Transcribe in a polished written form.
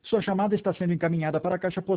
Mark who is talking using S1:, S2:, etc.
S1: Sua chamada está sendo encaminhada para a caixa postal